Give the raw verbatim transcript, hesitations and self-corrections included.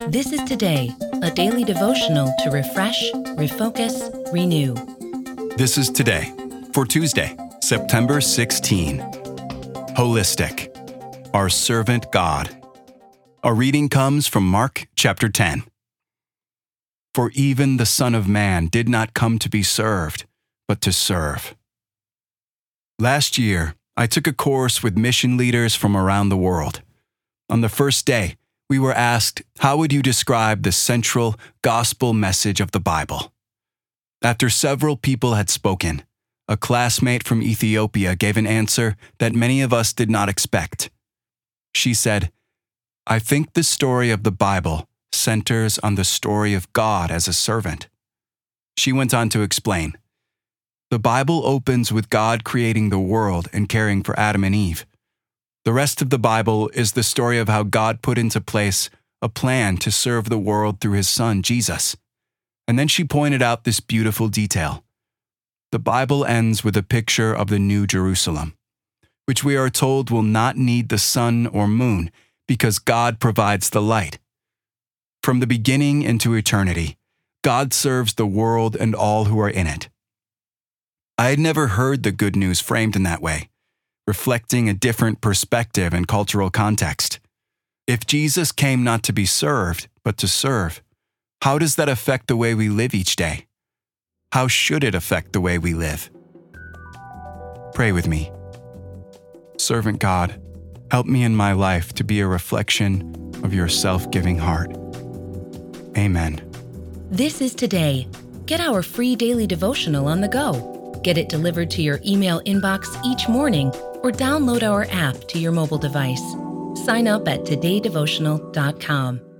This is Today, a daily devotional to refresh, refocus, renew. This is Today for Tuesday, September sixteenth. Holistic, our servant God. Our reading comes from Mark chapter ten. For even the Son of Man did not come to be served, but to serve. Last year, I took a course with mission leaders from around the world. On the first day, we were asked, how would you describe the central gospel message of the Bible? After several people had spoken, a classmate from Ethiopia gave an answer that many of us did not expect. She said, I think the story of the Bible centers on the story of God as a servant. She went on to explain, the Bible opens with God creating the world and caring for Adam and Eve. The rest of the Bible is the story of how God put into place a plan to serve the world through his Son, Jesus. And then she pointed out this beautiful detail. The Bible ends with a picture of the New Jerusalem, which we are told will not need the sun or moon because God provides the light. From the beginning into eternity, God serves the world and all who are in it. I had never heard the good news framed in that way, reflecting a different perspective and cultural context. If Jesus came not to be served, but to serve, how does that affect the way we live each day? How should it affect the way we live? Pray with me. Servant God, help me in my life to be a reflection of your self-giving heart. Amen. This is Today. Get our free daily devotional on the go. Get it delivered to your email inbox each morning or download our app to your mobile device. Sign up at today devotional dot com.